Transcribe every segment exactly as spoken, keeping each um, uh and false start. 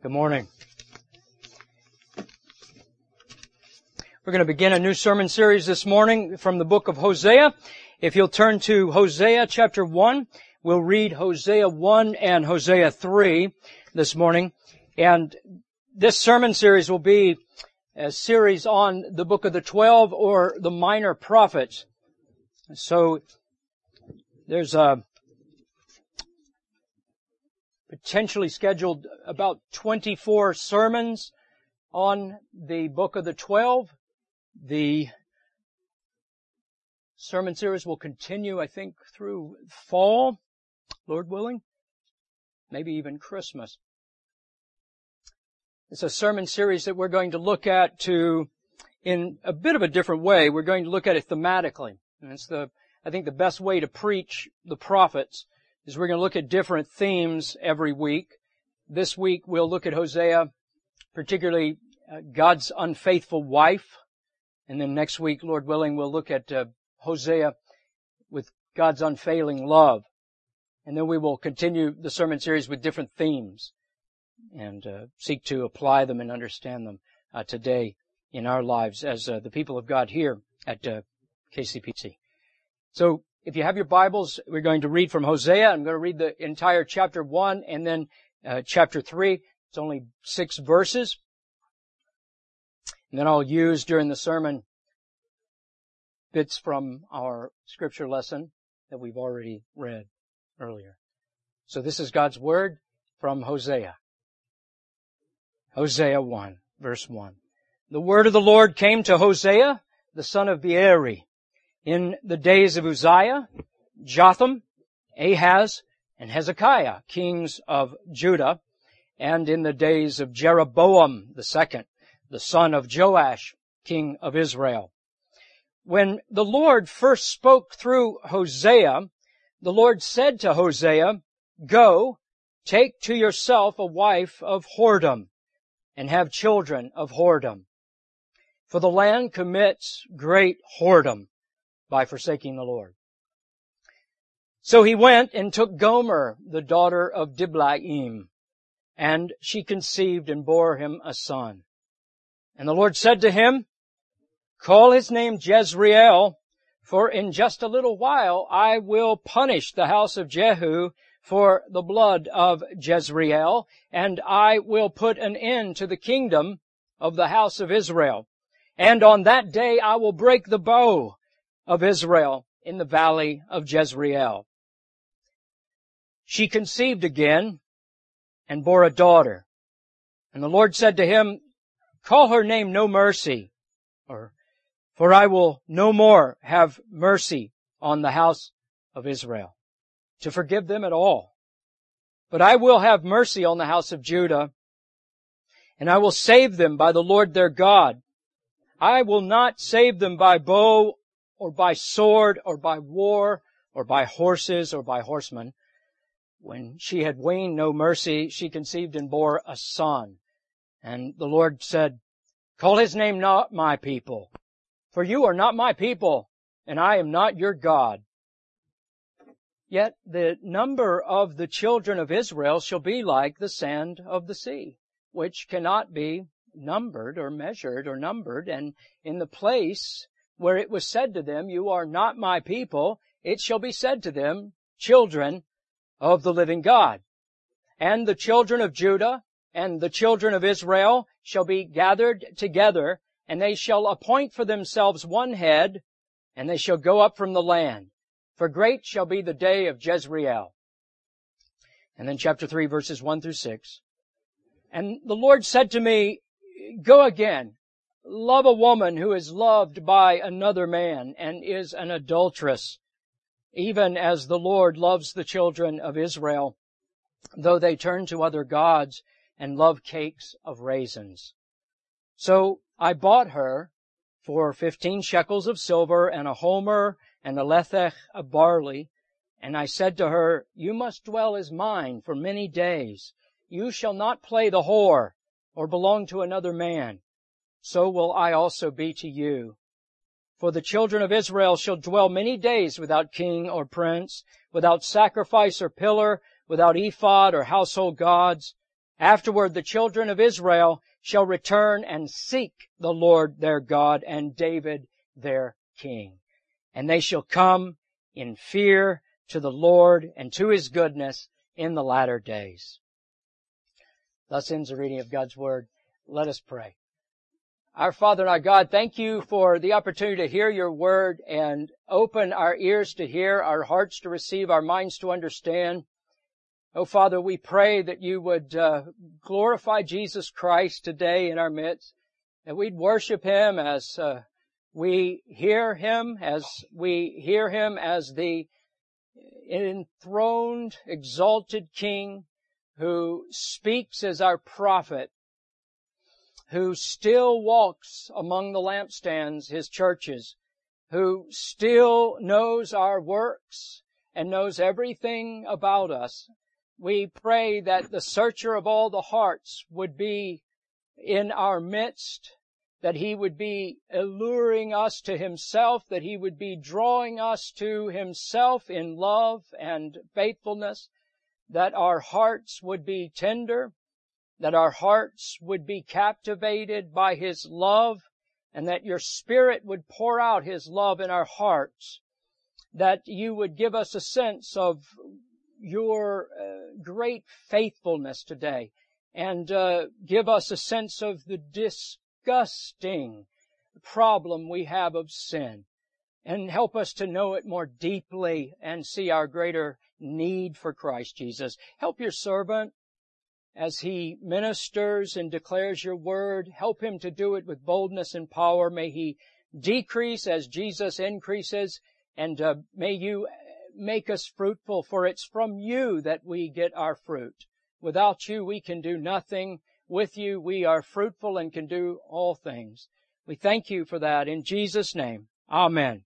Good morning. We're going to begin a new sermon series this morning from the book of Hosea. If you'll turn to Hosea chapter one, we'll read Hosea one and Hosea three this morning. And this sermon series will be a series on the book of the twelve or the minor prophets. So there's a potentially scheduled about twenty-four sermons on the book of the twelve. The sermon series will continue, I think, through fall, Lord willing, maybe even Christmas. It's a sermon series that we're going to look at to, in a bit of a different way. We're going to look at it thematically. And it's the, I think the best way to preach the prophets is we're going to look at different themes every week. This week we'll look at Hosea, particularly uh, God's unfaithful wife. And then next week, Lord willing, we'll look at uh, Hosea with God's unfailing love. And then we will continue the sermon series with different themes and uh, seek to apply them and understand them uh, today in our lives as uh, the people of God here at uh, K C P C. So if you have your Bibles, we're going to read from Hosea. I'm going to read the entire chapter one and then uh, chapter three. It's only six verses. And then I'll use during the sermon bits from our scripture lesson that we've already read earlier. So this is God's word from Hosea. Hosea one, verse one. The word of the Lord came to Hosea, the son of Beeri, in the days of Uzziah, Jotham, Ahaz, and Hezekiah, kings of Judah, and in the days of Jeroboam the second, the son of Joash, king of Israel. When the Lord first spoke through Hosea, the Lord said to Hosea, "Go, take to yourself a wife of whoredom, and have children of whoredom. For the land commits great whoredom by forsaking the Lord." So he went and took Gomer, the daughter of Diblaim, and she conceived and bore him a son. And the Lord said to him, "Call his name Jezreel, for in just a little while I will punish the house of Jehu for the blood of Jezreel, and I will put an end to the kingdom of the house of Israel. And on that day I will break the bow of Israel in the valley of Jezreel." She conceived again and bore a daughter. And the Lord said to him, "Call her name No Mercy, or for I will no more have mercy on the house of Israel, to forgive them at all. But I will have mercy on the house of Judah, and I will save them by the Lord their God. I will not save them by bow, or by sword, or by war, or by horses, or by horsemen." When she had weaned no mercy, she conceived and bore a son. And the Lord said, "Call his name not my people, for you are not my people, and I am not your God. Yet the number of the children of Israel shall be like the sand of the sea, which cannot be numbered or measured or numbered. And in the place where it was said to them, you are not my people, it shall be said to them, children of the living God. And the children of Judah and the children of Israel shall be gathered together, and they shall appoint for themselves one head, and they shall go up from the land. For great shall be the day of Jezreel." And then chapter three, verses one through six. "And the Lord said to me, Go again, love a woman who is loved by another man, and is an adulteress, even as the Lord loves the children of Israel, though they turn to other gods and love cakes of raisins. So I bought her for fifteen shekels of silver, and a homer, and a lethech of barley. And I said to her, You must dwell as mine for many days. You shall not play the whore, or belong to another man. So will I also be to you. For the children of Israel shall dwell many days without king or prince, without sacrifice or pillar, without ephod or household gods. Afterward, the children of Israel shall return and seek the Lord their God and David their king. And they shall come in fear to the Lord and to His goodness in the latter days. Thus ends the reading of God's Word. Let us pray. Our Father and our God, thank You for the opportunity to hear Your Word and open our ears to hear, our hearts to receive, our minds to understand. Oh, Father, we pray that You would uh, glorify Jesus Christ today in our midst, that we'd worship Him as uh, we hear Him, as we hear Him as the enthroned, exalted King who speaks as our prophet, who still walks among the lampstands, His churches, who still knows our works and knows everything about us. We pray that the searcher of all the hearts would be in our midst, that He would be alluring us to Himself, that He would be drawing us to Himself in love and faithfulness, that our hearts would be tender, that our hearts would be captivated by His love, and that Your Spirit would pour out His love in our hearts, that You would give us a sense of Your uh, great faithfulness today, and uh, give us a sense of the disgusting problem we have of sin, and help us to know it more deeply and see our greater need for Christ Jesus. Help Your servant as he ministers and declares Your word. Help him to do it with boldness and power. May he decrease as Jesus increases, and uh, may You make us fruitful, for it's from You that we get our fruit. Without You, we can do nothing. With You, we are fruitful and can do all things. We thank You for that. In Jesus' name, amen.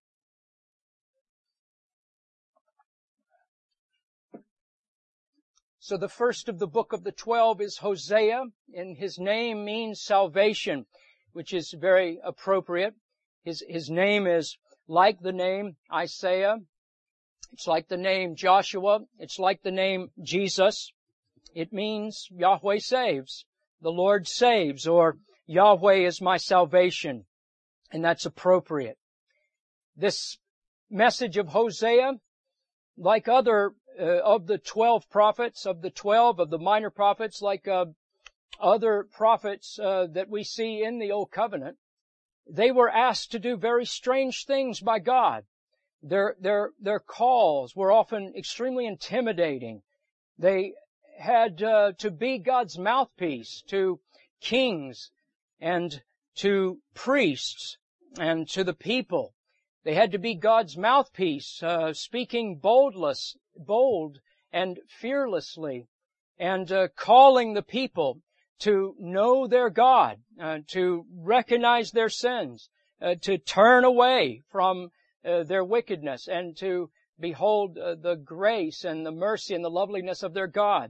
So the first of the book of the twelve is Hosea, and his name means salvation, which is very appropriate. His, his name is like the name Isaiah. It's like the name Joshua. It's like the name Jesus. It means Yahweh saves. The Lord saves, or Yahweh is my salvation. And that's appropriate. This message of Hosea, like other uh, of the twelve prophets, of the twelve of the minor prophets, like uh, other prophets uh, that we see in the Old Covenant, they were asked to do very strange things by God. Their, their, their calls were often extremely intimidating. They had uh, to be God's mouthpiece to kings and to priests and to the people. They had to be God's mouthpiece, uh, speaking boldless, bold and fearlessly, and uh, calling the people to know their God, uh, to recognize their sins, uh, to turn away from uh, their wickedness, and to behold uh, the grace and the mercy and the loveliness of their God.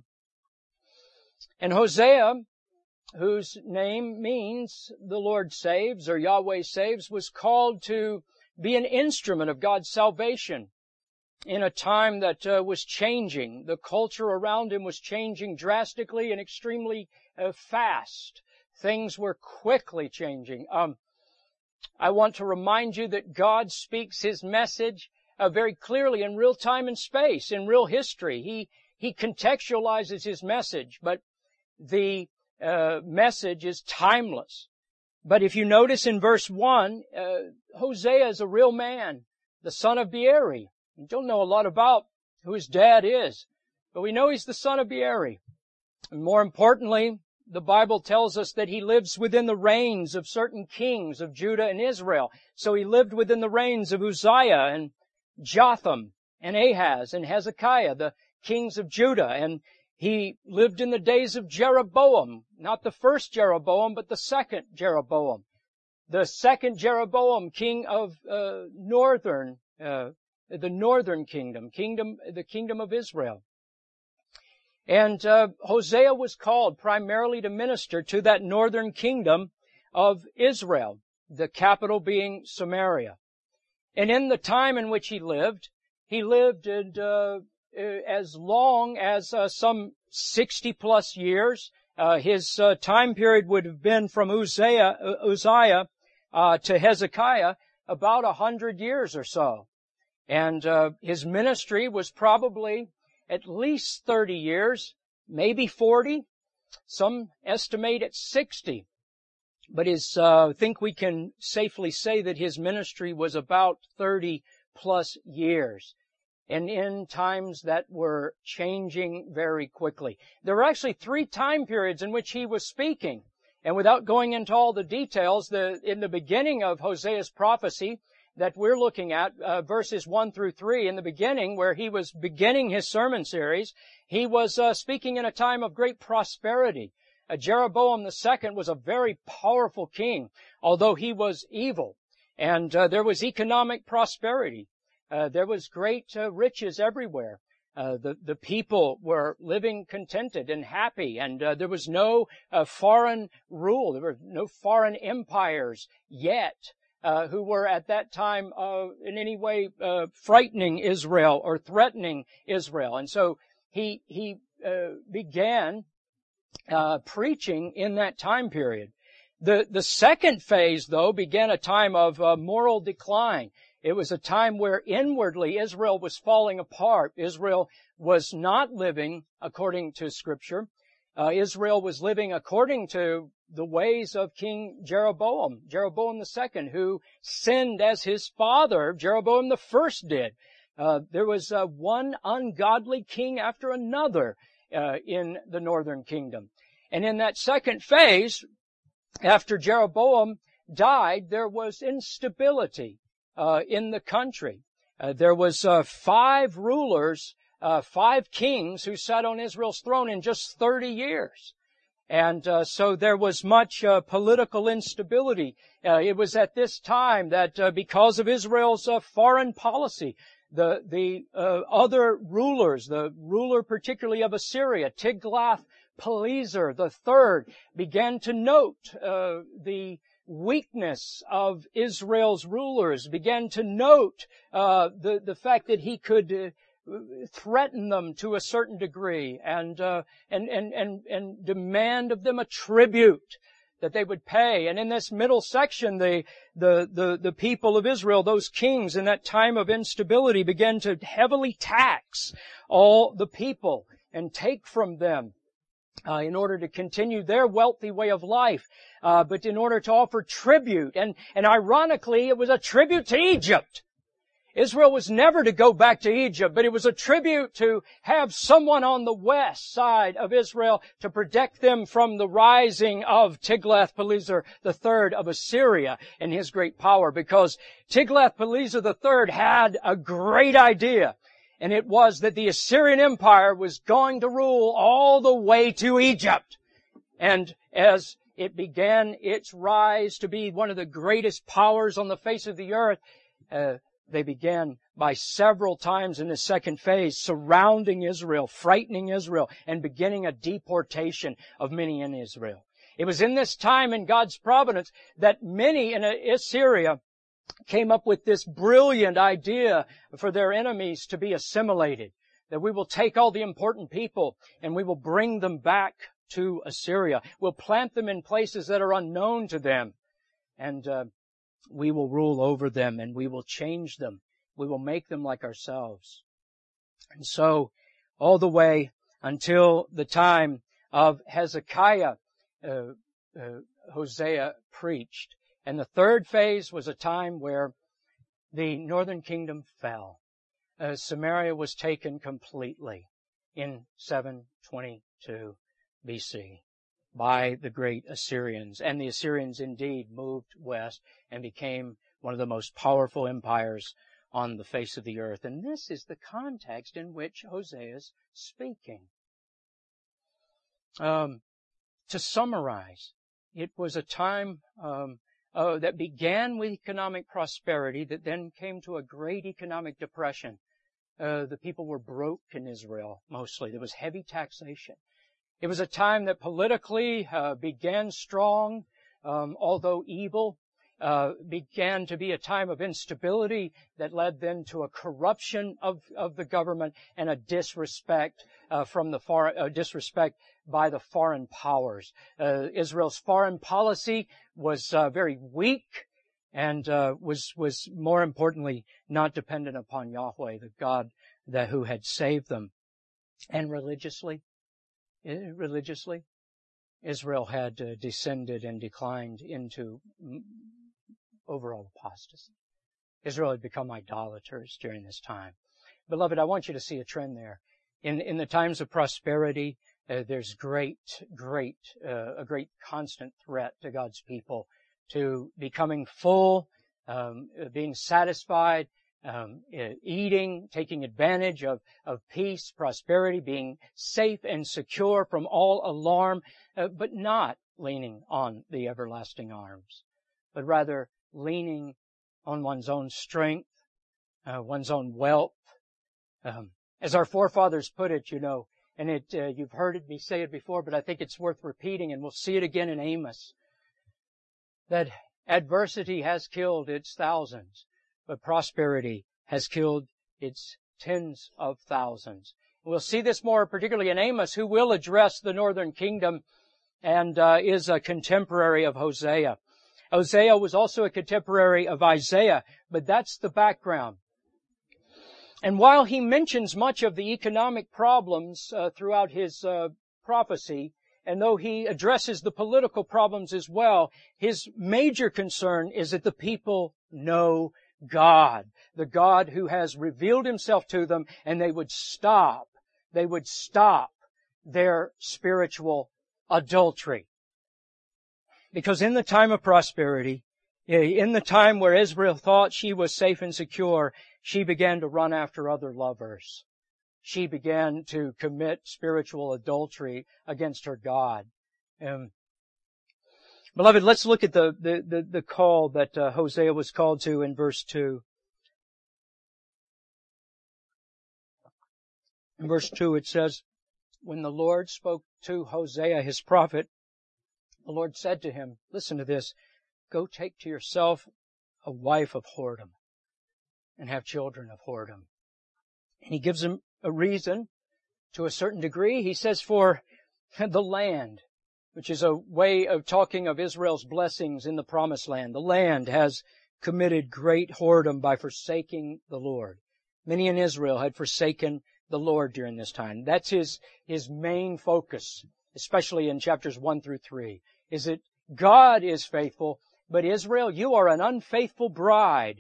And Hosea, whose name means the Lord saves, or Yahweh saves, was called to be an instrument of God's salvation in a time that uh, was changing. The culture around him was changing drastically and extremely uh, fast. Things were quickly changing. Um, I want to remind you that God speaks His message uh, very clearly in real time and space, in real history. He He contextualizes His message, but the uh, message is timeless. But if you notice in verse one, uh, Hosea is a real man, the son of Beeri. We don't know a lot about who his dad is, but we know he's the son of Beeri. And more importantly, the Bible tells us that he lives within the reigns of certain kings of Judah and Israel. So he lived within the reigns of Uzziah and Jotham and Ahaz and Hezekiah, the kings of Judah. And he lived in the days of Jeroboam, not the first Jeroboam, but the second Jeroboam. The second Jeroboam, king of uh, northern, uh, the northern kingdom, kingdom, the kingdom of Israel. And uh, Hosea was called primarily to minister to that northern kingdom of Israel, the capital being Samaria. And in the time in which he lived, he lived in, uh, as long as uh, some sixty plus years Uh, his uh, time period would have been from Uzziah, uh, Uzziah uh, to Hezekiah about a hundred years or so. And uh, his ministry was probably at least thirty years, maybe forty. Some estimate at sixty. But his, uh, I think we can safely say that his ministry was about thirty plus years. And in times that were changing very quickly. There were actually three time periods in which he was speaking. And without going into all the details, the, in the beginning of Hosea's prophecy that we're looking at, uh, verses one through three, in the beginning where he was beginning his sermon series, he was uh, speaking in a time of great prosperity. Uh, Jeroboam the second was a very powerful king, although he was evil. And uh, there was economic prosperity. Uh, there was great uh, riches everywhere. Uh, the, the people were living contented and happy, and uh, there was no uh, foreign rule. There were no foreign empires yet uh, who were at that time uh, in any way uh, frightening Israel or threatening Israel. And so he he uh, began uh, preaching in that time period. The the second phase, though, began a time of uh, moral decline. It was a time where inwardly Israel was falling apart. Israel was not living according to Scripture. Uh, Israel was living according to the ways of King Jeroboam, Jeroboam the second, who sinned as his father, Jeroboam the first, did. Uh, there was uh, one ungodly king after another uh, in the northern kingdom. And in that second phase, after Jeroboam died, there was instability Uh, in the country. Uh, there was uh, five rulers, uh, five kings who sat on Israel's throne in just thirty years. And uh, so there was much uh, political instability. Uh, it was at this time that uh, because of Israel's uh, foreign policy, the the uh, other rulers, the ruler particularly of Assyria, Tiglath-Pileser the third, began to note uh, the weakness of Israel's rulers, began to note uh, the the fact that he could uh, threaten them to a certain degree, and uh, and and and and demand of them a tribute that they would pay. And in this middle section, the the the the people of Israel, those kings in that time of instability, began to heavily tax all the people and take from them Uh, in order to continue their wealthy way of life, uh, but in order to offer tribute. And, and ironically, it was a tribute to Egypt. Israel was never to go back to Egypt, but it was a tribute to have someone on the west side of Israel to protect them from the rising of Tiglath-Pileser the third of Assyria and his great power, because Tiglath-Pileser the third had a great idea. And it was that the Assyrian Empire was going to rule all the way to Egypt. And as it began its rise to be one of the greatest powers on the face of the earth, uh, they began by several times in the second phase surrounding Israel, frightening Israel, and beginning a deportation of many in Israel. It was in this time in God's providence that many in Assyria came up with this brilliant idea for their enemies to be assimilated, that we will take all the important people and we will bring them back to Assyria. We'll plant them in places that are unknown to them, and uh, we will rule over them, and we will change them. We will make them like ourselves. And so, all the way until the time of Hezekiah, uh, uh, Hosea preached. And the third phase was a time where the northern kingdom fell. Uh, Samaria was taken completely in seven twenty-two B C by the great Assyrians. And the Assyrians indeed moved west and became one of the most powerful empires on the face of the earth. And this is the context in which Hosea is speaking. Um, to summarize, it was a time um, Uh, that began with economic prosperity, that then came to a great economic depression. Uh, the people were broke in Israel, mostly. There was heavy taxation. It was a time that politically uh, began strong, um, although evil. Uh, began to be a time of instability that led then to a corruption of, of the government and a disrespect uh, from the far, uh, disrespect by the foreign powers. Uh, Israel's foreign policy was uh, very weak and uh, was was more importantly not dependent upon Yahweh, the God that who had saved them. And religiously, religiously, Israel had uh, descended and declined into overall apostasy. Israel had become idolaters during this time. Beloved, I want you to see a trend there. In in the times of prosperity, uh, there's great, great, uh, a great constant threat to God's people to becoming full, um, being satisfied, um, eating, taking advantage of, of peace, prosperity, being safe and secure from all alarm, uh, but not leaning on the everlasting arms, but rather leaning on one's own strength, uh, one's own wealth. Um, as our forefathers put it, you know, and it, uh, you've heard it, me say it before, but I think it's worth repeating, and we'll see it again in Amos, that adversity has killed its thousands, but prosperity has killed its tens of thousands. We'll see this more particularly in Amos, who will address the northern kingdom and uh, is a contemporary of Hosea. Hosea was also a contemporary of Isaiah, but that's the background. And while he mentions much of the economic problems uh, throughout his uh, prophecy, and though he addresses the political problems as well, his major concern is that the people know God, the God who has revealed himself to them, and they would stop, they would stop their spiritual adultery. Because in the time of prosperity, in the time where Israel thought she was safe and secure, she began to run after other lovers. She began to commit spiritual adultery against her God. Um, beloved, let's look at the, the, the, the call that uh, Hosea was called to in verse two. In verse two it says, when the Lord spoke to Hosea, his prophet, the Lord said to him, listen to this, go take to yourself a wife of whoredom and have children of whoredom. And he gives him a reason to a certain degree. He says for the land, which is a way of talking of Israel's blessings in the promised land. The land has committed great whoredom by forsaking the Lord. Many in Israel had forsaken the Lord during this time. That's his, his main focus, especially in chapters one through three, is that God is faithful, but Israel, you are an unfaithful bride.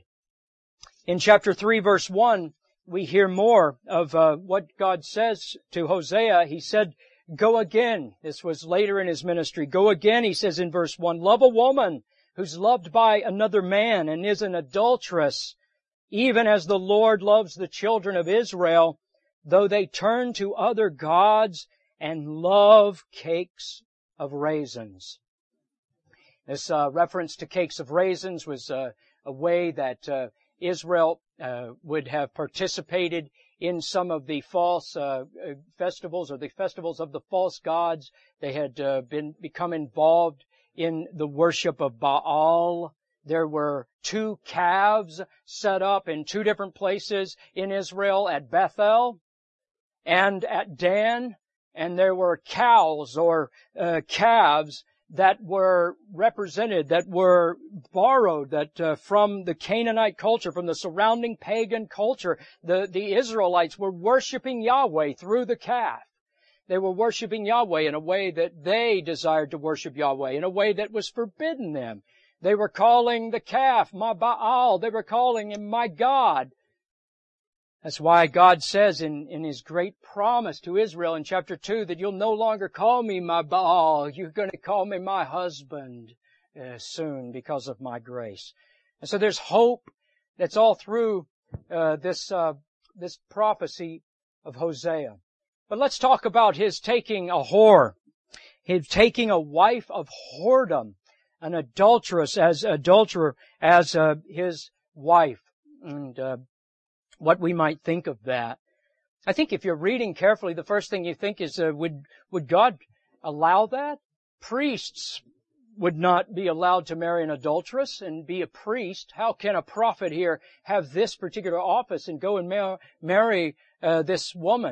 In chapter three, verse one, we hear more of uh, what God says to Hosea. He said, go again. This was later in his ministry. Go again, he says in verse one, love a woman who's loved by another man and is an adulteress, even as the Lord loves the children of Israel, though they turn to other gods and love cakes of raisins. This uh, reference to cakes of raisins was uh, a way that uh, Israel uh, would have participated in some of the false uh, festivals or the festivals of the false gods. They had uh, been become involved in the worship of Baal. There were two calves set up in two different places in Israel, at Bethel and at Dan, and there were cows or uh, calves that were represented, that were borrowed, that uh, from the Canaanite culture, from the surrounding pagan culture, the, the Israelites were worshiping Yahweh through the calf. They were worshiping Yahweh in a way that they desired to worship Yahweh, in a way that was forbidden them. They were calling the calf my Baal. They were calling him my God. That's why God says in, in His great promise to Israel in chapter two that you'll no longer call me my Baal. You're going to call me my husband uh, soon because of my grace. And so there's hope that's all through uh, this uh, this prophecy of Hosea. But let's talk about his taking a whore, his taking a wife of whoredom, an adulteress as adulterer as uh, his wife, and uh, what we might think of that. I think if you're reading carefully, the first thing you think is, uh, would would God allow that? Priests would not be allowed to marry an adulteress and be a priest. How can a prophet here have this particular office and go and mar- marry uh, this woman?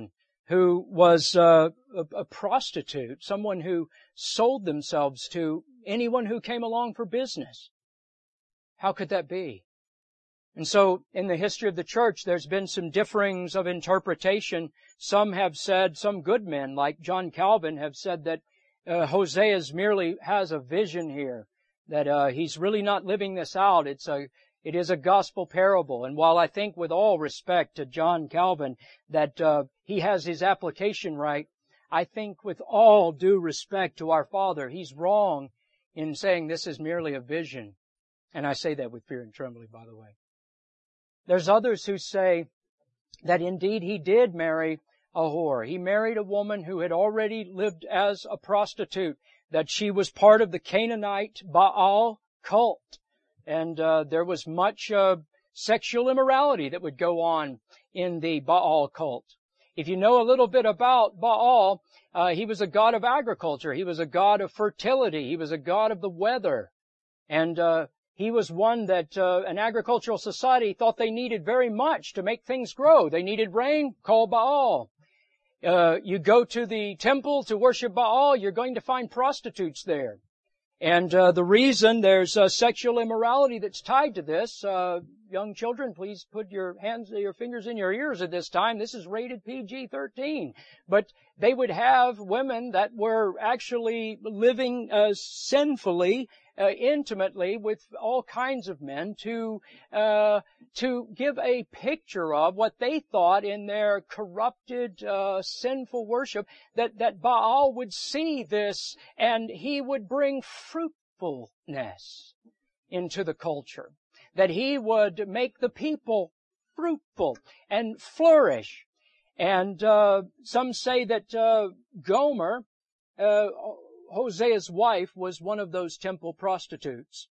who was uh, a, a prostitute, someone who sold themselves to anyone who came along for business. How could that be? And so in the history of the church, there's been some differings of interpretation. Some have said, some good men like John Calvin have said that uh, Hosea merely has a vision here, that uh, he's really not living this out. It's a It is a gospel parable. And while I think with all respect to John Calvin that uh, he has his application right, I think with all due respect to our Father, he's wrong in saying this is merely a vision. And I say that with fear and trembling, by the way. There's others who say that indeed he did marry a whore. He married a woman who had already lived as a prostitute, that she was part of the Canaanite Baal cult. And uh, there was much uh, sexual immorality that would go on in the Baal cult. If you know a little bit about Baal, uh, he was a god of agriculture. He was a god of fertility. He was a god of the weather. And uh, he was one that uh, an agricultural society thought they needed very much to make things grow. They needed rain, call Baal. Uh, you go to the temple to worship Baal, you're going to find prostitutes there. And uh, the reason there's uh, sexual immorality that's tied to this, uh, young children, please put your hands, your fingers in your ears at this time. This is rated P G thirteen. But they would have women that were actually living uh, sinfully, uh, intimately with all kinds of men to uh, to give a picture of what they thought in their corrupted, uh, sinful worship, that, that Baal would see this and he would bring fruitfulness into the culture, that he would make the people fruitful and flourish. And uh, some say that uh, Gomer, uh, Hosea's wife, was one of those temple prostitutes.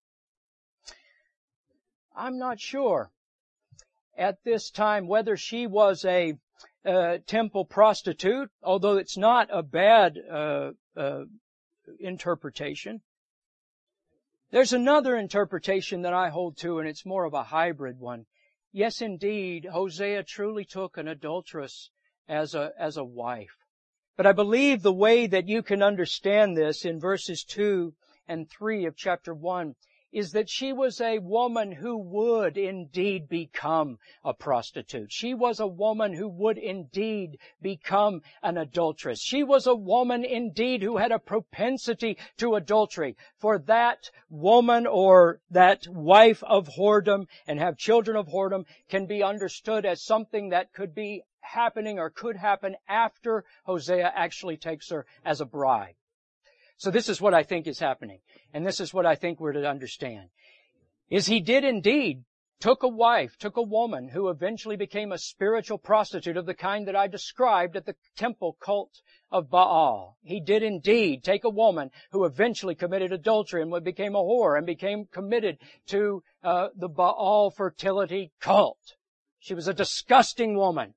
I'm not sure at this time whether she was a uh, temple prostitute, although it's not a bad uh, uh, interpretation. There's another interpretation that I hold to, and it's more of a hybrid one. Yes, indeed, Hosea truly took an adulteress as a, as a wife. But I believe the way that you can understand this in verses two and three of chapter one is that she was a woman who would indeed become a prostitute. She was a woman who would indeed become an adulteress. She was a woman indeed who had a propensity to adultery. For that woman or that wife of whoredom and have children of whoredom can be understood as something that could be happening or could happen after Hosea actually takes her as a bride. So this is what I think is happening. And this is what I think we're to understand. Is he did indeed took a wife, took a woman who eventually became a spiritual prostitute of the kind that I described at the temple cult of Baal. He did indeed take a woman who eventually committed adultery and became a whore and became committed to uh, the Baal fertility cult. She was a disgusting woman.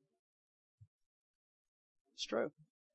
It's true.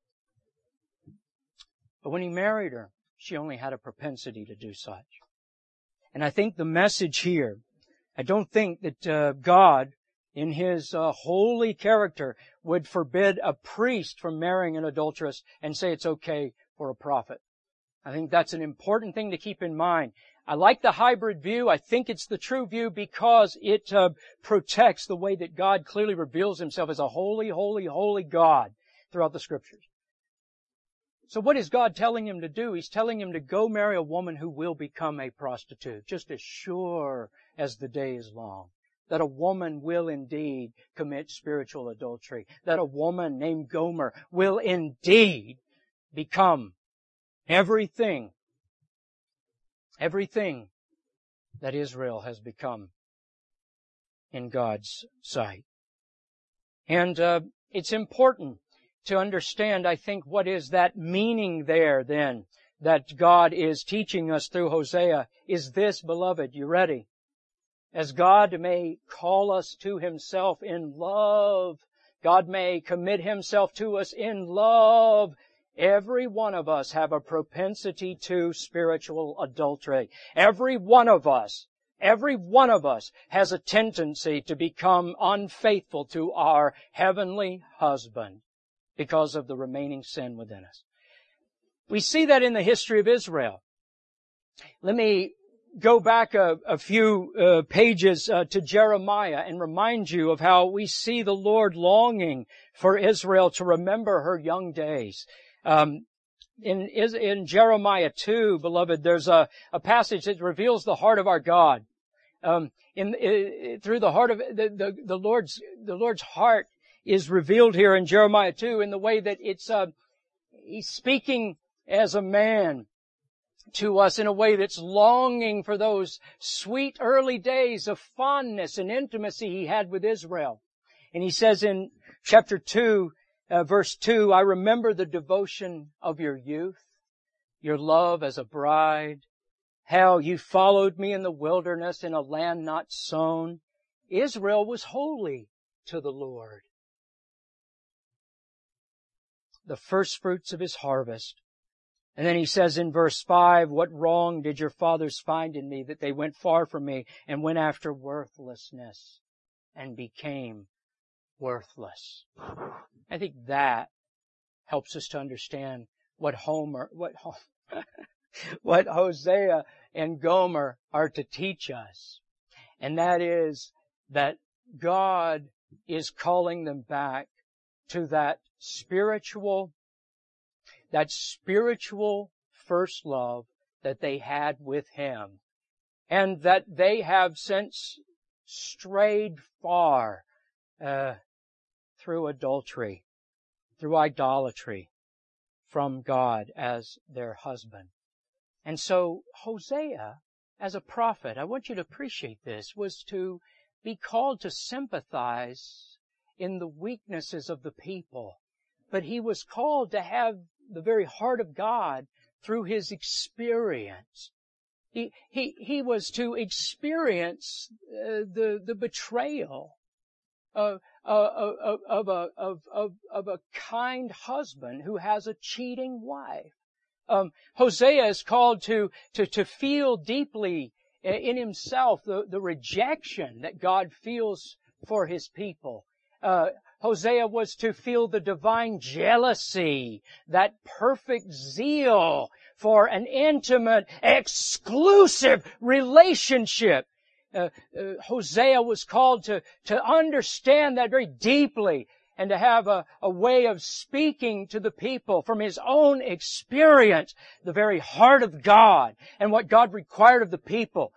But when he married her, she only had a propensity to do such. And I think the message here, I don't think that uh, God, in His uh, holy character, would forbid a priest from marrying an adulteress and say it's okay for a prophet. I think that's an important thing to keep in mind. I like the hybrid view. I think it's the true view because it uh, protects the way that God clearly reveals Himself as a holy, holy, holy God throughout the Scriptures. So what is God telling him to do? He's telling him to go marry a woman who will become a prostitute, just as sure as the day is long. That a woman will indeed commit spiritual adultery. That a woman named Gomer will indeed become everything, everything that Israel has become in God's sight. And uh, it's important to understand, I think, what is that meaning there then that God is teaching us through Hosea is this, beloved. You ready? As God may call us to Himself in love, God may commit Himself to us in love, every one of us have a propensity to spiritual adultery. Every one of us, every one of us has a tendency to become unfaithful to our heavenly husband. because of the remaining sin within us. We see that in the history of Israel. Let me go back a, a few uh, pages uh, to Jeremiah and remind you of how we see the Lord longing for Israel to remember her young days. Um, in, in Jeremiah two, beloved, there's a, a passage that reveals the heart of our God. Um, in, in through the heart of the, the, the Lord's the Lord's heart is revealed here in Jeremiah two in the way that it's uh, He's speaking as a man to us in a way that's longing for those sweet early days of fondness and intimacy he had with Israel. And he says in chapter two, uh, verse two, I remember the devotion of your youth, your love as a bride, how you followed me in the wilderness in a land not sown. Israel was holy to the Lord. The first fruits of his harvest. And then he says in verse five, what wrong did your fathers find in me that they went far from me and went after worthlessness and became worthless? I think that helps us to understand what Homer, what, what Hosea and Gomer are to teach us. And that is that God is calling them back to that spiritual That spiritual first love that they had with Him, and that they have since strayed far uh, through adultery, through idolatry from God as their husband. And so Hosea, as a prophet, I want you to appreciate this, was to be called to sympathize in the weaknesses of the people. But he was called to have the very heart of God through his experience. He, he, he was to experience uh, the, the betrayal of, of, of, a, of, of, of a kind husband who has a cheating wife. Um, Hosea is called to, to, to feel deeply in himself the, the rejection that God feels for his people. Uh, Hosea was to feel the divine jealousy, that perfect zeal for an intimate, exclusive relationship. Uh, uh, Hosea was called to, to understand that very deeply and to have a, a way of speaking to the people from his own experience, the very heart of God and what God required of the people.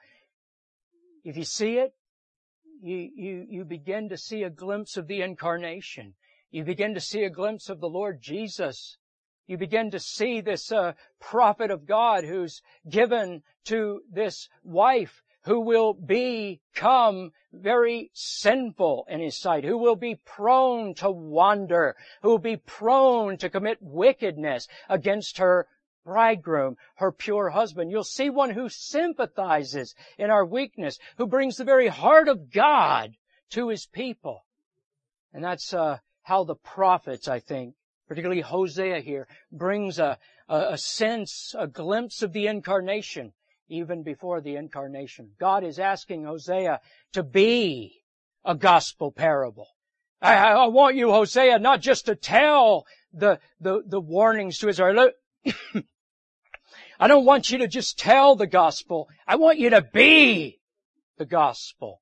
If you see it, You, you, you begin to see a glimpse of the incarnation. You begin to see a glimpse of the Lord Jesus. You begin to see this uh, prophet of God who's given to this wife who will become very sinful in his sight, who will be prone to wander, who will be prone to commit wickedness against her bridegroom, her pure husband. You'll see one who sympathizes in our weakness, who brings the very heart of God to his people. And that's uh, how the prophets, I think, particularly Hosea here, brings a, a, a sense, a glimpse of the incarnation, even before the incarnation. God is asking Hosea to be a gospel parable. I, I want you, Hosea, not just to tell the, the, the warnings to Israel. I don't want you to just tell the gospel. I want you to be the gospel.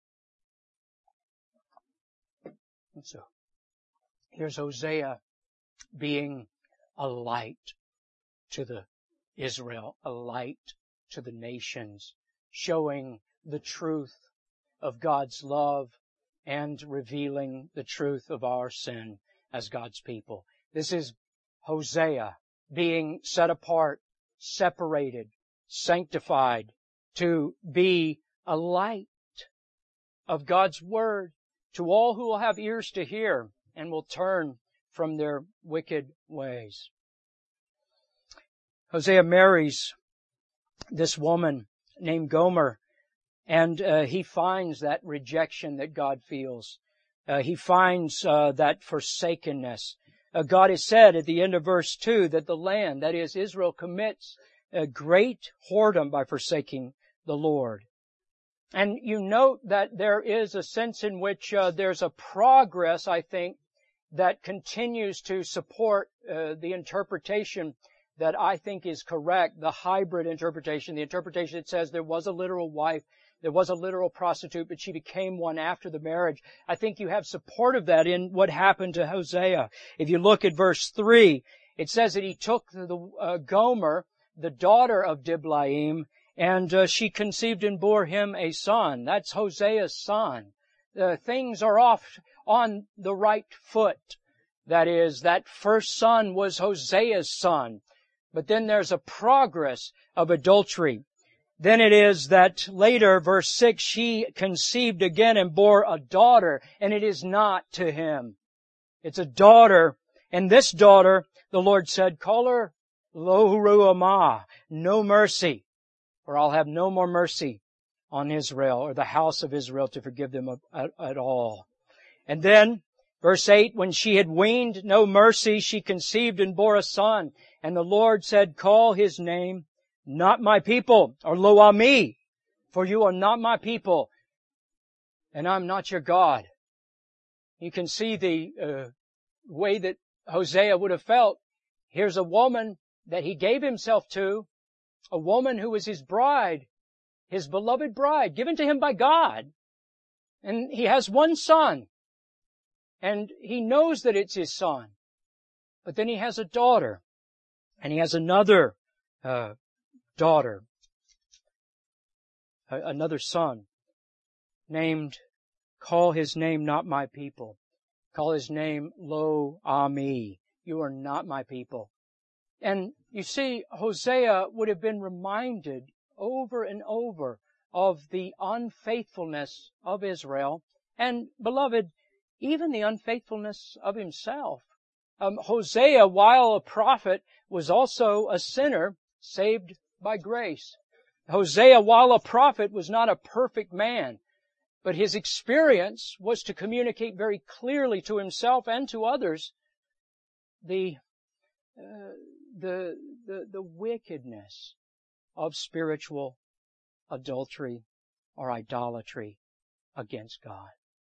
And so, here's Hosea being a light to the Israel, a light to the nations, showing the truth of God's love and revealing the truth of our sin as God's people. This is Hosea being set apart, separated, sanctified, to be a light of God's Word to all who will have ears to hear and will turn from their wicked ways. Hosea marries this woman named Gomer, and uh, he finds that rejection that God feels. Uh, he finds uh, that forsakenness. Uh, God has said at the end of verse two that the land, that is Israel, commits a great whoredom by forsaking the Lord. And you note that there is a sense in which uh, there's a progress, I think, that continues to support uh, the interpretation that I think is correct, the hybrid interpretation, the interpretation that says there was a literal wife, there was a literal prostitute, but she became one after the marriage. I think you have support of that in what happened to Hosea. If you look at verse three, it says that he took the uh, Gomer, the daughter of Diblaim, and uh, she conceived and bore him a son. That's Hosea's son. Uh, things are off on the right foot. That is, that first son was Hosea's son. But then there's a progress of adultery. Then it is that later, verse six, she conceived again and bore a daughter, and it is not to him. It's a daughter, and this daughter, the Lord said, call her Lo Ruhamah, no mercy, for I'll have no more mercy on Israel, or the house of Israel, to forgive them at, at all. And then, verse eight, when she had weaned no mercy, she conceived and bore a son. And the Lord said, call his name, not my people, or Lo Ami, for you are not my people, and I'm not your God. You can see the uh, way that Hosea would have felt. Here's a woman that he gave himself to, a woman who was his bride, his beloved bride, given to him by God. And he has one son, and he knows that it's his son. But then he has a daughter, and he has another uh, daughter, uh, another son, named, call his name not my people. Call his name Lo Ami. You are not my people. And you see, Hosea would have been reminded over and over of the unfaithfulness of Israel. And, beloved, even the unfaithfulness of himself. Um, Hosea, while a prophet, was also a sinner saved by grace. Hosea, while a prophet, was not a perfect man, but his experience was to communicate very clearly to himself and to others the uh, the the the wickedness of spiritual adultery or idolatry against God.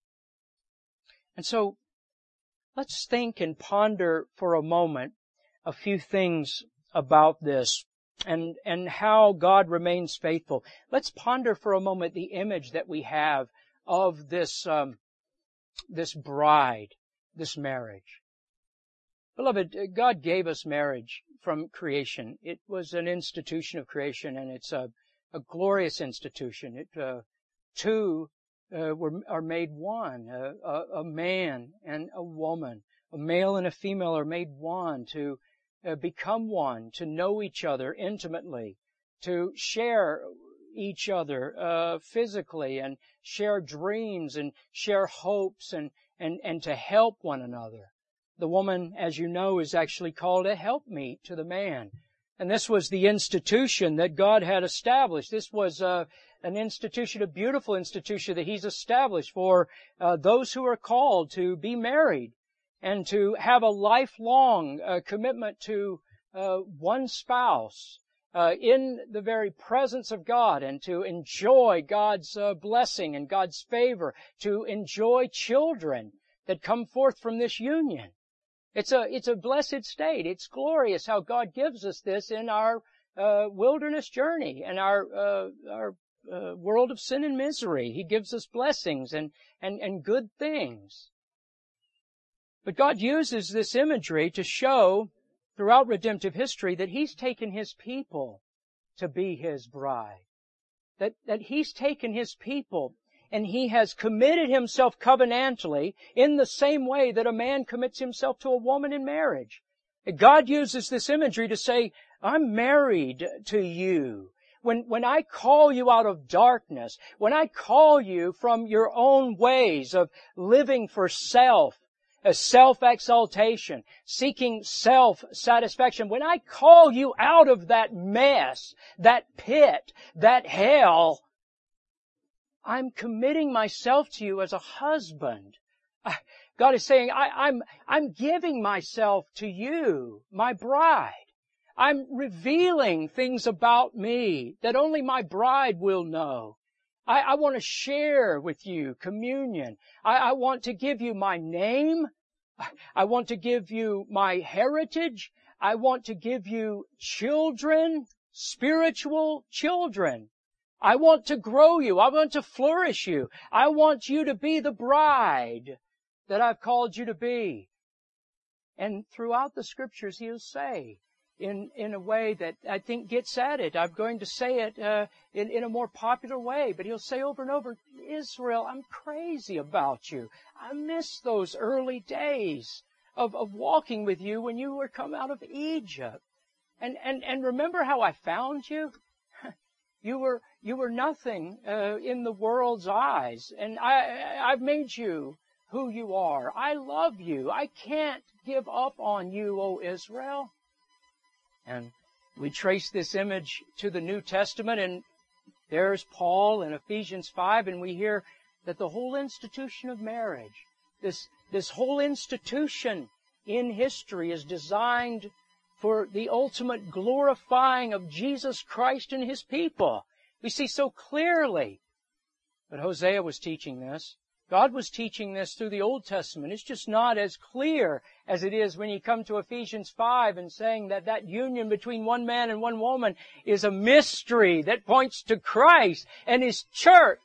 And so, let's think and ponder for a moment a few things about this and, and how God remains faithful. Let's ponder for a moment the image that we have of this, um, this bride, this marriage. Beloved, God gave us marriage from creation. It was an institution of creation, and it's a, a glorious institution. It, uh, two Uh, were, are made one, a, a, a man and a woman, a male and a female are made one to uh, become one, to know each other intimately, to share each other uh, physically, and share dreams and share hopes, and, and, and to help one another. The woman, as you know, is actually called a helpmeet to the man. And this was the institution that God had established. This was uh, an institution, a beautiful institution that He's established for uh, those who are called to be married and to have a lifelong uh, commitment to uh, one spouse uh, in the very presence of God, and to enjoy God's uh, blessing and God's favor, to enjoy children that come forth from this union. It's a, it's a blessed state. It's glorious how God gives us this in our uh, wilderness journey and our, uh, our uh, world of sin and misery. He gives us blessings and, and, and good things. But God uses this imagery to show throughout redemptive history that He's taken His people to be His bride. That, that He's taken His people and He has committed Himself covenantally in the same way that a man commits himself to a woman in marriage. God uses this imagery to say, I'm married to you. When, when I call you out of darkness, when I call you from your own ways of living for self, a self-exaltation, seeking self-satisfaction, when I call you out of that mess, that pit, that hell, I'm committing myself to you as a husband. God is saying, I, I'm, I'm giving myself to you, my bride. I'm revealing things about me that only my bride will know. I, I want to share with you communion. I, I want to give you my name. I want to give you my heritage. I want to give you children, spiritual children. I want to grow you. I want to flourish you. I want you to be the bride that I've called you to be. And throughout the Scriptures, He'll say, in, in a way that I think gets at it. I'm going to say it uh, in, in a more popular way, but He'll say over and over, Israel, I'm crazy about you. I miss those early days of, of walking with you when you were come out of Egypt. And, and, and remember how I found you? You were, you were nothing uh, in the world's eyes, and I, I've made you who you are. I love you. I can't give up on you, O Israel. And we trace this image to the New Testament, and there's Paul in Ephesians five, and we hear that the whole institution of marriage, this, this whole institution in history is designed for the ultimate glorifying of Jesus Christ and His people. We see so clearly. But Hosea was teaching this. God was teaching this through the Old Testament. It's just not as clear as it is when you come to Ephesians five and saying that that union between one man and one woman is a mystery that points to Christ and His church.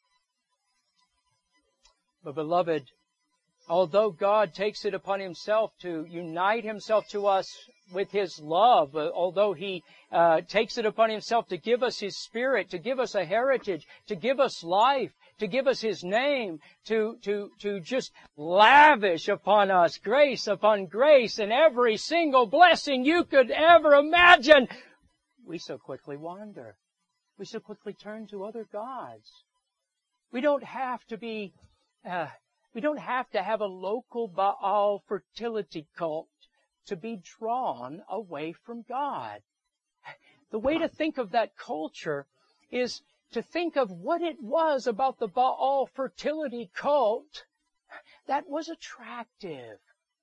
But beloved, although God takes it upon Himself to unite Himself to us with His love, uh, although He uh, takes it upon Himself to give us His Spirit, to give us a heritage, to give us life, to give us His name, to, to, to just lavish upon us grace upon grace and every single blessing you could ever imagine, we so quickly wander. We so quickly turn to other gods. We don't have to be, uh, we don't have to have a local Baal fertility cult to be drawn away from God. The way to think of that culture is to think of what it was about the Baal fertility cult that was attractive.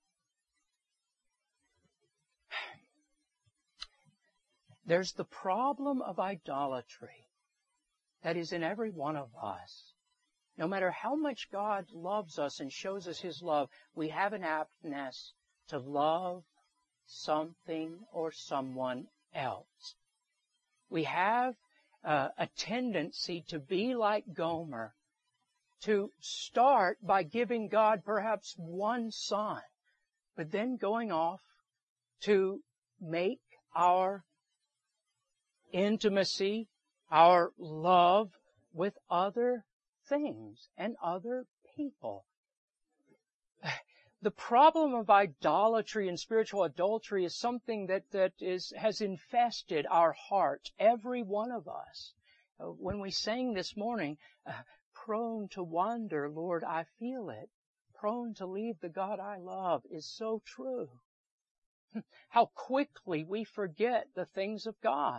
There's the problem of idolatry that is in every one of us. No matter how much God loves us and shows us His love, we have an aptness to love something or someone else. We have uh, a tendency to be like Gomer, to start by giving God perhaps one son, but then going off to make our intimacy, our love with other things and other people. The problem of idolatry and spiritual adultery is something that, that is, has infested our heart, every one of us. Uh, when we sang this morning, uh, prone to wander, Lord, I feel it. Prone to leave the God I love is so true. How quickly we forget the things of God.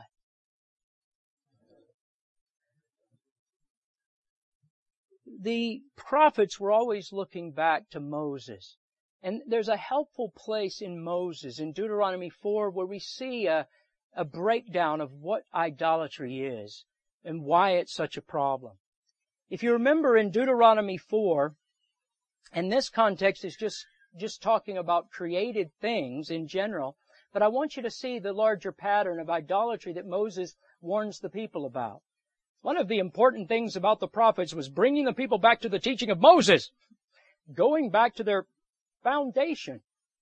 The prophets were always looking back to Moses. And there's a helpful place in Moses, in Deuteronomy four, where we see a, a breakdown of what idolatry is and why it's such a problem. If you remember in Deuteronomy four, and this context is just, just talking about created things in general, but I want you to see the larger pattern of idolatry that Moses warns the people about. One of the important things about the prophets was bringing the people back to the teaching of Moses, going back to their foundation.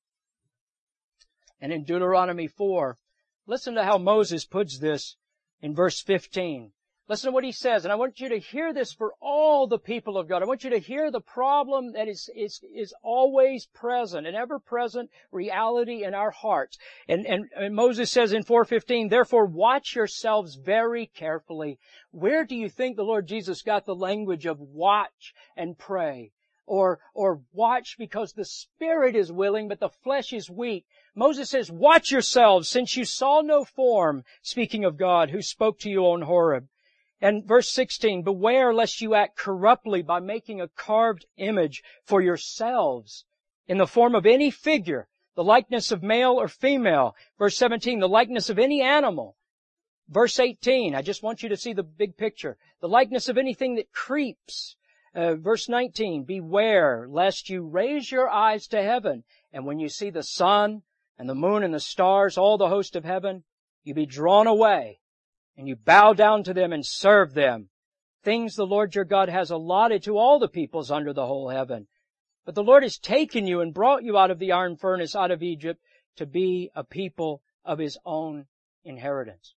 And in Deuteronomy four, listen to how Moses puts this in verse fifteen. Listen to what he says, and I want you to hear this for all the people of God. I want you to hear the problem that is, is, is always present, an ever-present reality in our hearts. And, and, and Moses says in four fifteen, therefore watch yourselves very carefully. Where do you think the Lord Jesus got the language of watch and pray? Or, or watch because the spirit is willing, but the flesh is weak. Moses says, watch yourselves, since you saw no form, speaking of God, who spoke to you on Horeb. And verse sixteen, beware lest you act corruptly by making a carved image for yourselves in the form of any figure, the likeness of male or female. Verse seventeen, the likeness of any animal. Verse eighteen, I just want you to see the big picture. The likeness of anything that creeps. Uh, verse nineteen, beware lest you raise your eyes to heaven, and when you see the sun and the moon and the stars, all the host of heaven, you be drawn away, and you bow down to them and serve them. Things the Lord your God has allotted to all the peoples under the whole heaven. But the Lord has taken you and brought you out of the iron furnace, out of Egypt, to be a people of His own inheritance.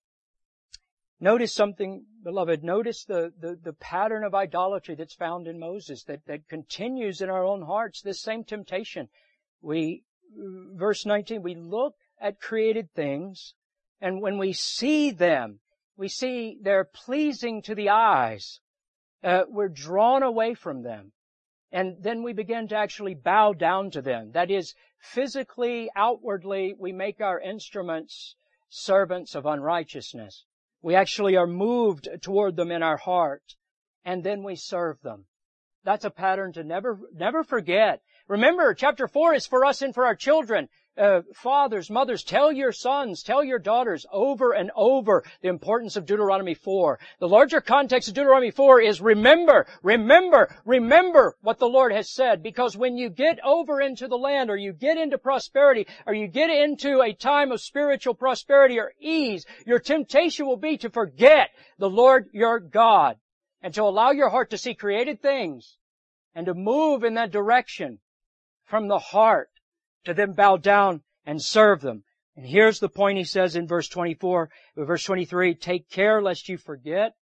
Notice something, beloved. Notice the, the, the pattern of idolatry that's found in Moses, that, that continues in our own hearts, this same temptation. We, verse nineteen, we look at created things, and when we see them, we see they're pleasing to the eyes. Uh, we're drawn away from them. And then we begin to actually bow down to them. That is, physically, outwardly, we make our instruments servants of unrighteousness. We actually are moved toward them in our heart, and then we serve them. That's a pattern to never, never forget. Remember, chapter four is for us and for our children. Uh, fathers, mothers, tell your sons, tell your daughters over and over the importance of Deuteronomy four. The larger context of Deuteronomy four is remember, remember, remember what the Lord has said. Because when you get over into the land, or you get into prosperity, or you get into a time of spiritual prosperity or ease, your temptation will be to forget the Lord your God and to allow your heart to see created things and to move in that direction from the heart, to then bow down and serve them. And here's the point he says in verse twenty-four, verse twenty-three, take care lest you forget.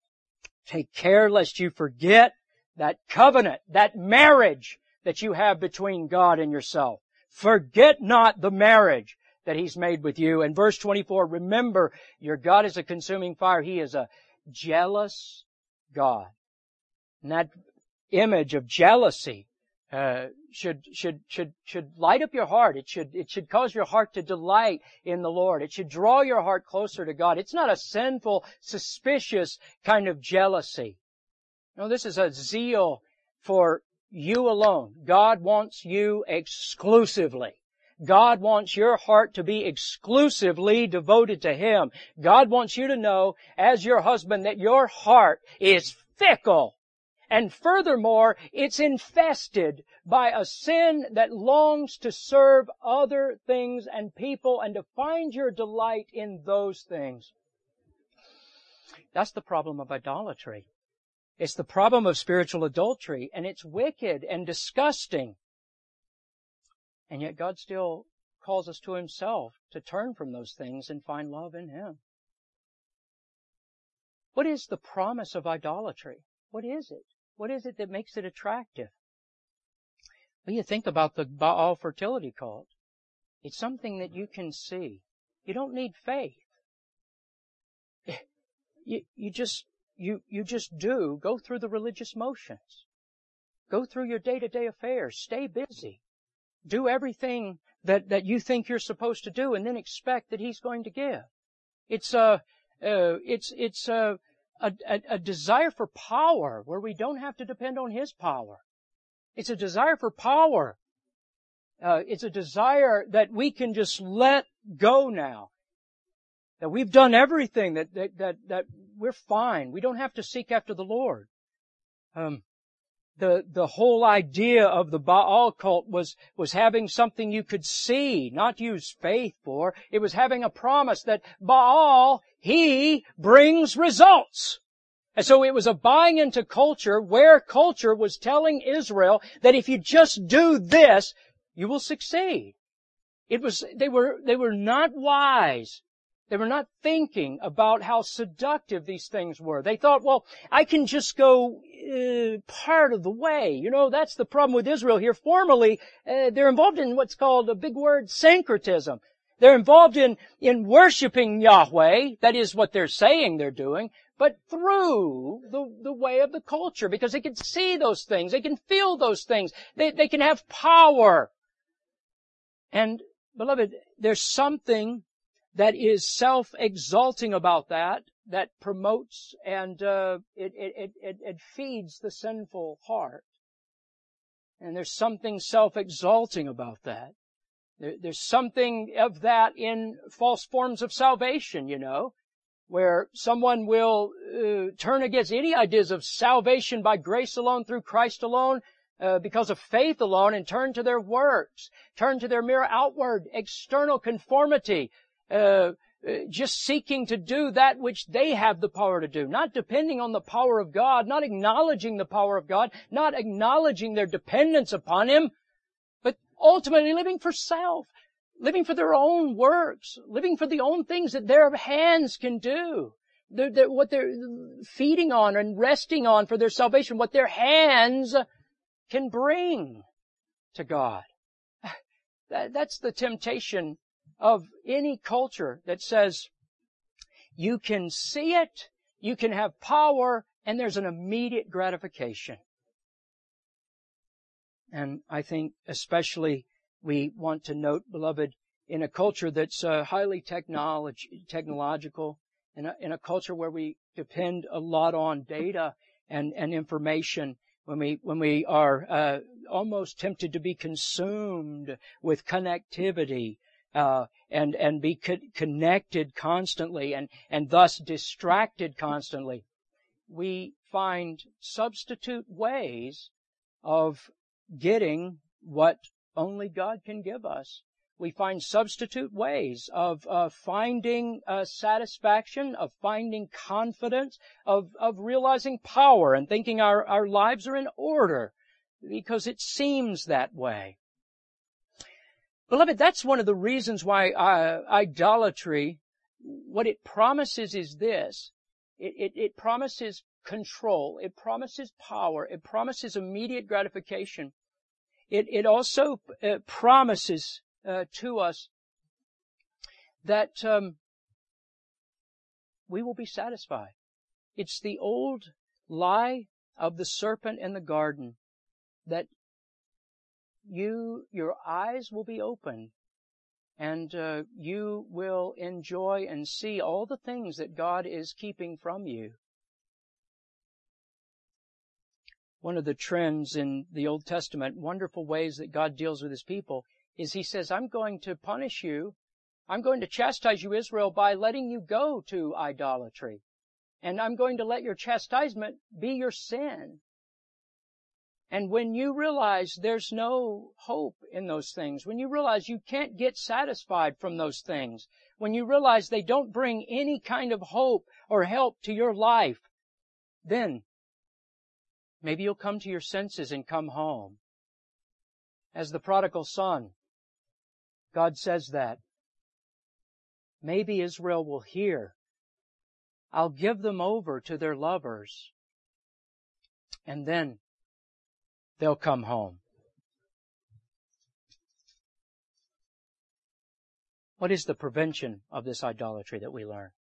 Take care lest you forget that covenant, that marriage that you have between God and yourself. Forget not the marriage that He's made with you. And verse twenty-four, remember your God is a consuming fire. He is a jealous God. And that image of jealousy Uh, should, should, should, should light up your heart. It should, it should cause your heart to delight in the Lord. It should draw your heart closer to God. It's not a sinful, suspicious kind of jealousy. No, this is a zeal for you alone. God wants you exclusively. God wants your heart to be exclusively devoted to Him. God wants you to know, as your husband, that your heart is fickle. And furthermore, it's infested by a sin that longs to serve other things and people and to find your delight in those things. That's the problem of idolatry. It's the problem of spiritual adultery, and it's wicked and disgusting. And yet God still calls us to Himself to turn from those things and find love in Him. What is the promise of idolatry? What is it? What is it that makes it attractive? Well, you think about the Baal fertility cult. It's something that you can see. You don't need faith. You, you just, you, you just do. Go through the religious motions. Go through your day-to-day affairs. Stay busy. Do everything that, that you think you're supposed to do, and then expect that He's going to give. It's a, uh, it's, it's a, A, a, a desire for power where we don't have to depend on His power. It's a desire for power. Uh, it's a desire that we can just let go now. That we've done everything, that, that, that, that we're fine. We don't have to seek after the Lord. Um, the, the whole idea of the Baal cult was, was having something you could see, not use faith for. It was having a promise that Baal, he brings results. And so it was a buying into culture where culture was telling Israel that if you just do this, you will succeed. It was, they were, they were not wise. They were not thinking about how seductive these things were. They thought, well, I can just go uh, part of the way. You know, that's the problem with Israel here. Formally, uh, they're involved in what's called a big word, syncretism. They're involved in, in worshiping Yahweh. That is what they're saying they're doing. But through the, the way of the culture, because they can see those things. They can feel those things. They, they can have power. And, beloved, there's something that is self-exalting about that, that promotes and uh, it, it, it, it feeds the sinful heart. And there's something self-exalting about that. There, there's something of that in false forms of salvation, you know, where someone will uh, turn against any ideas of salvation by grace alone, through Christ alone, uh, because of faith alone, and turn to their works, turn to their mere outward, external conformity, uh, just seeking to do that which they have the power to do, not depending on the power of God, not acknowledging the power of God, not acknowledging their dependence upon Him, but ultimately living for self, living for their own works, living for the own things that their hands can do, they're, they're, what they're feeding on and resting on for their salvation, what their hands can bring to God. That, that's the temptation of any culture that says you can see it, you can have power, and there's an immediate gratification. And I think especially we want to note, beloved, in a culture that's uh, highly technology, technological, in a, in a culture where we depend a lot on data and, and information, when we, when we are uh, almost tempted to be consumed with connectivity, Uh, and, and be co- connected constantly and, and thus distracted constantly, we find substitute ways of getting what only God can give us. We find substitute ways of uh, finding uh, satisfaction, of finding confidence, of, of realizing power and thinking our, our lives are in order because it seems that way. Beloved, that's one of the reasons why uh, idolatry, what it promises is this. It, it, it promises control. It promises power. It promises immediate gratification. It, it also uh, promises uh, to us that um, we will be satisfied. It's the old lie of the serpent in the garden that You, your eyes will be open, and uh, you will enjoy and see all the things that God is keeping from you. One of the trends in the Old Testament, wonderful ways that God deals with His people, is He says, I'm going to punish you. I'm going to chastise you, Israel, by letting you go to idolatry. And I'm going to let your chastisement be your sin. And when you realize there's no hope in those things, when you realize you can't get satisfied from those things, when you realize they don't bring any kind of hope or help to your life, then maybe you'll come to your senses and come home. As the prodigal son, God says that. Maybe Israel will hear, I'll give them over to their lovers, and then they'll come home. What is the prevention of this idolatry that we learn?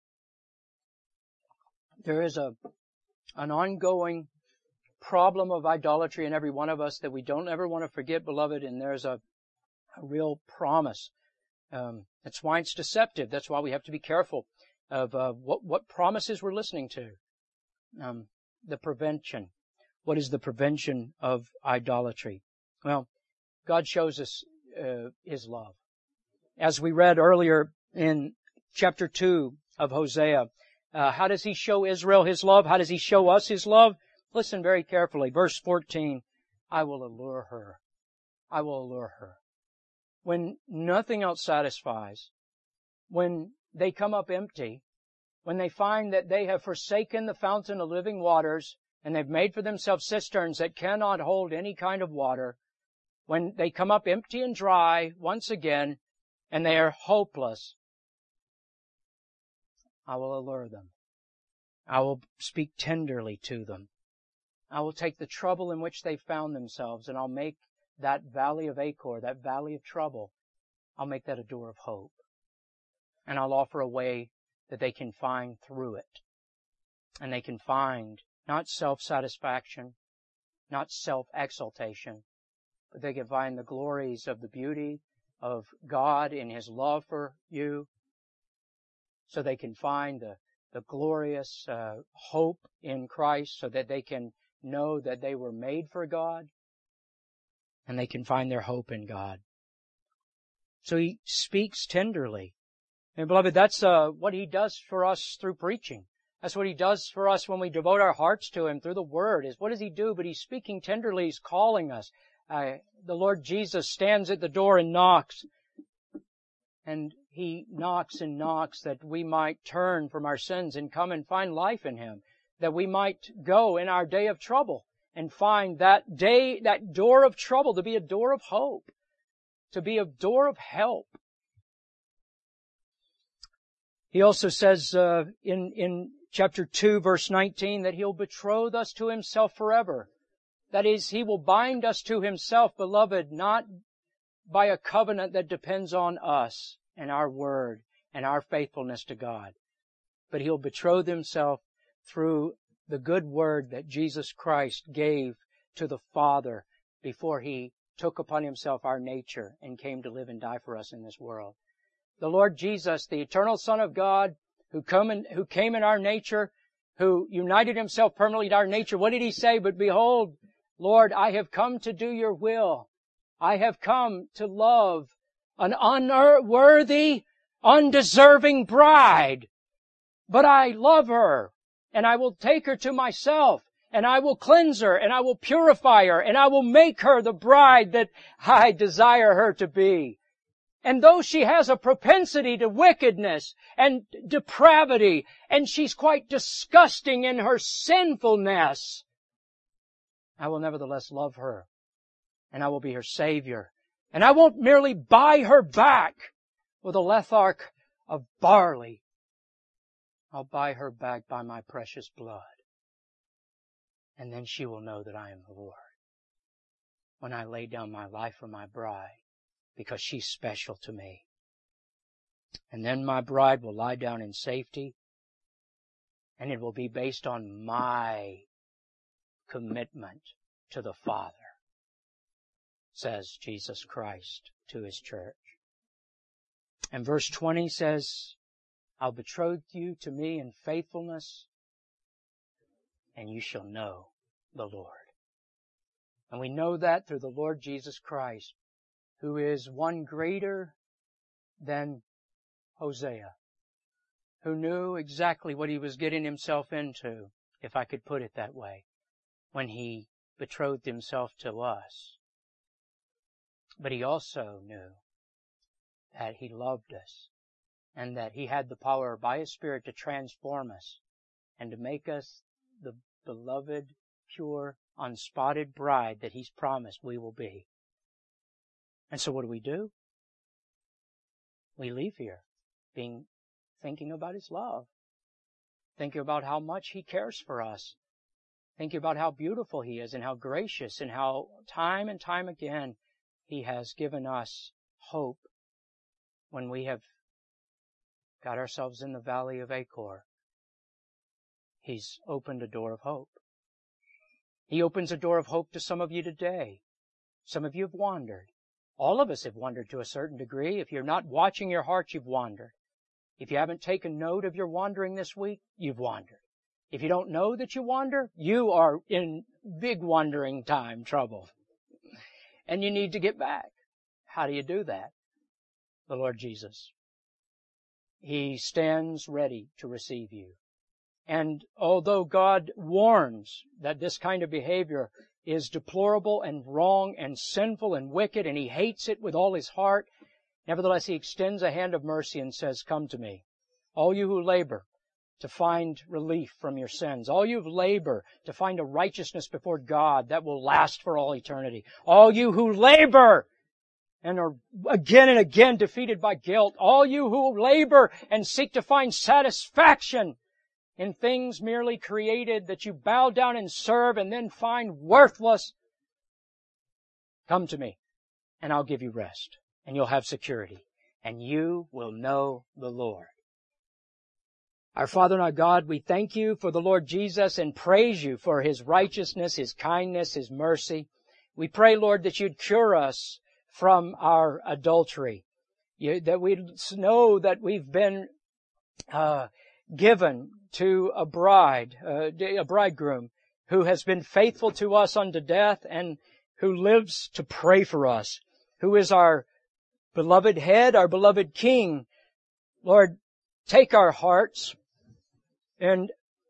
There is a an ongoing problem of idolatry in every one of us that we don't ever want to forget, beloved, and there's a, a real promise. Um, that's why it's deceptive. That's why we have to be careful of uh, what, what promises we're listening to. Um, the prevention. What is the prevention of idolatry? Well, God shows us uh, His love. As we read earlier in chapter two of Hosea, uh, how does He show Israel His love? How does He show us His love? Listen very carefully. Verse fourteen, I will allure her. I will allure her. When nothing else satisfies, when they come up empty, when they find that they have forsaken the fountain of living waters, and they've made for themselves cisterns that cannot hold any kind of water, when they come up empty and dry once again, and they are hopeless, I will allure them. I will speak tenderly to them. I will take the trouble in which they found themselves, and I'll make that valley of Achor, that valley of trouble, I'll make that a door of hope. And I'll offer a way that they can find through it. And they can find not self-satisfaction, not self-exaltation, but they can find the glories of the beauty of God in His love for you. So they can find the, the glorious uh, hope in Christ, so that they can know that they were made for God, and they can find their hope in God. So He speaks tenderly. And beloved, that's uh, what He does for us through preaching. That's what He does for us when we devote our hearts to Him through the Word. Is what does He do? But He's speaking tenderly. He's calling us. Uh, the Lord Jesus stands at the door and knocks. And He knocks and knocks that we might turn from our sins and come and find life in Him. That we might go in our day of trouble and find that day, that door of trouble to be a door of hope. To be a door of help. He also says uh, in, in chapter two, verse nineteen, that He'll betroth us to Himself forever. That is, He will bind us to Himself, beloved, not by a covenant that depends on us and our word and our faithfulness to God. But He'll betroth Himself through the good word that Jesus Christ gave to the Father before He took upon Himself our nature and came to live and die for us in this world. The Lord Jesus, the eternal Son of God, who come in, who came in our nature, who united Himself permanently to our nature, what did He say? But behold, Lord, I have come to do your will. I have come to love an unworthy, undeserving bride. But I love her, and I will take her to myself, and I will cleanse her, and I will purify her, and I will make her the bride that I desire her to be. And though she has a propensity to wickedness and depravity, and she's quite disgusting in her sinfulness, I will nevertheless love her, and I will be her Savior. And I won't merely buy her back with a letharg of barley. I'll buy her back by my precious blood. And then she will know that I am the Lord. When I lay down my life for my bride, because she's special to me. And then my bride will lie down in safety, and it will be based on my commitment to the Father, says Jesus Christ to His church. And verse twenty says, I'll betroth you to me in faithfulness, and you shall know the Lord. And we know that through the Lord Jesus Christ, who is one greater than Hosea, who knew exactly what he was getting himself into, if I could put it that way, when He betrothed Himself to us. But He also knew that He loved us and that He had the power by His Spirit to transform us and to make us the beloved, pure, unspotted bride that He's promised we will be. And so what do we do? We leave here being thinking about His love, thinking about how much He cares for us, thinking about how beautiful He is and how gracious and how time and time again He has given us hope when we have got ourselves in the valley of Achor. He's opened a door of hope. He opens a door of hope to some of you today. Some of you have wandered. All of us have wandered to a certain degree. If you're not watching your heart, you've wandered. If you haven't taken note of your wandering this week, you've wandered. If you don't know that you wander, you are in big wandering time trouble. And you need to get back. How do you do that? The Lord Jesus. He stands ready to receive you. And although God warns that this kind of behavior is deplorable and wrong and sinful and wicked, and He hates it with all His heart, nevertheless He extends a hand of mercy and says, come to me, all you who labor to find relief from your sins, all you who labor to find a righteousness before God that will last for all eternity, all you who labor and are again and again defeated by guilt, all you who labor and seek to find satisfaction in things merely created that you bow down and serve and then find worthless, come to me and I'll give you rest and you'll have security and you will know the Lord. Our Father and our God, we thank You for the Lord Jesus and praise You for His righteousness, His kindness, His mercy. We pray, Lord, that You'd cure us from our adultery, you, that we know that we've been uh, given to a bride, uh, a bridegroom who has been faithful to us unto death and who lives to pray for us, who is our beloved head, our beloved King. Lord, take our hearts and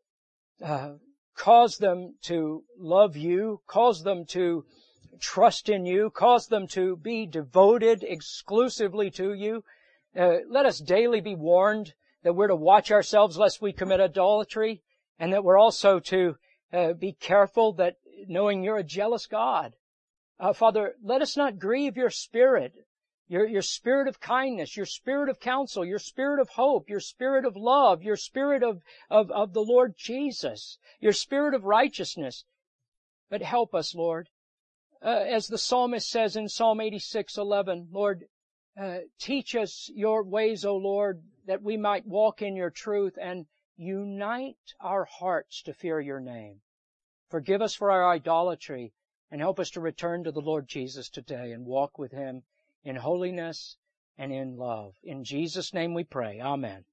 uh, cause them to love you, cause them to trust in you, cause them to be devoted exclusively to you. Uh, let us daily be warned that we're to watch ourselves lest we commit idolatry, and that we're also to uh, be careful that knowing you're a jealous God. Uh, Father, let us not grieve your Spirit, your, your Spirit of kindness, your Spirit of counsel, your Spirit of hope, your Spirit of love, your Spirit of, of, of the Lord Jesus, your Spirit of righteousness. But help us, Lord. Uh, as the psalmist says in Psalm eighty-six eleven, Lord, uh, teach us your ways, O Lord, that we might walk in your truth, and unite our hearts to fear your name. Forgive us for our idolatry, and help us to return to the Lord Jesus today and walk with him in holiness and in love. In Jesus' name we pray. Amen.